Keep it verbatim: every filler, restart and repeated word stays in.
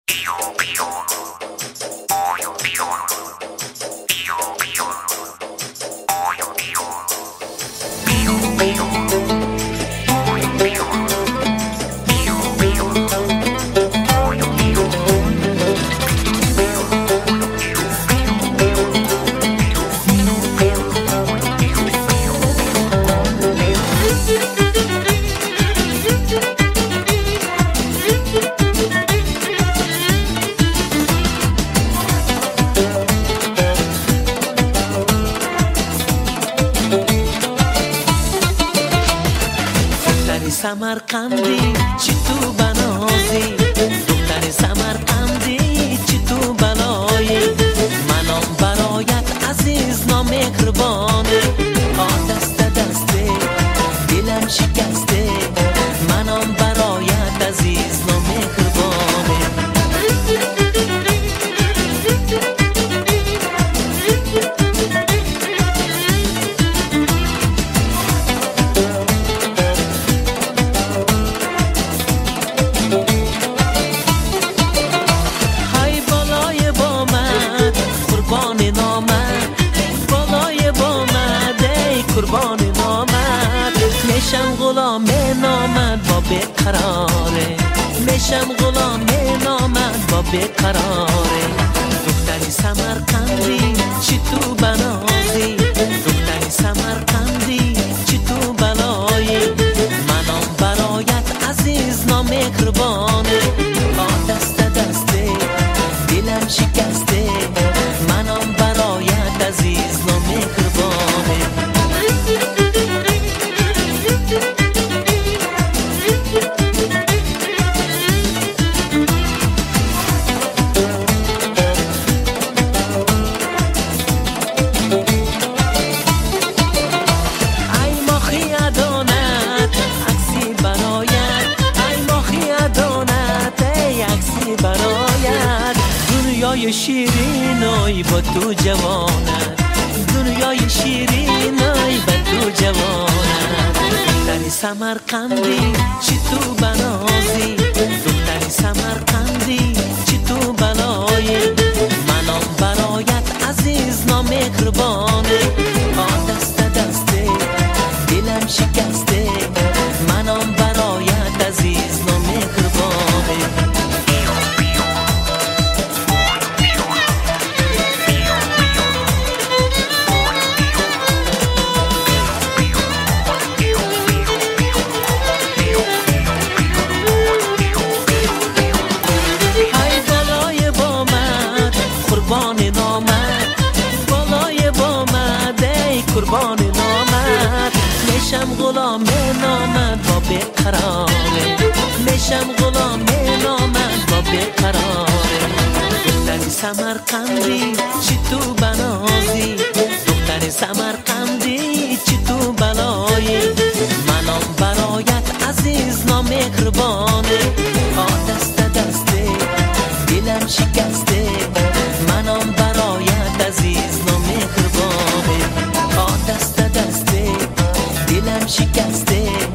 سمرقندی چی تو بنازی، دختر سمرقندی چی تو بلایی، منم برایت عزیز نامهربانه، آ دست دسته دلم شکسته، منم برایت عزیز نامهربانه. قربان نامد میشم غلام نامد با بیقراره، میشم غلام نامد با بیقراره. دختری سمرقندی چی تو بنازی، دختری سمرقندی چی تو بلایی، منم برایت عزیز نامهربانه، آ دست دسته دلم شکسته، منم برایت عزیز نامهربانه. دنیای شیرینای با تو جوانت، دنیای شیرینای با تو جوانت. دختری سمرقندی چی تو بنازی، دختری سمرقندی چی تو بلایی، منم برایت عزیز نامهربانه، آ دست دسته دلم شکسته، منم برایت عزیز نامهربانه. قربان نامد میشم غلام نامد با بیقراره، میشم غلام نامد با بیقراره. دختر سمرقندی چی تو بنازی، دختر سمرقندی چی تو بلایی، منم برایت عزیز نامهربانه، آ دست دسته دلم شکسته، منم برایت عزیز نامهربانه، آ دست دسته دلم شکسته.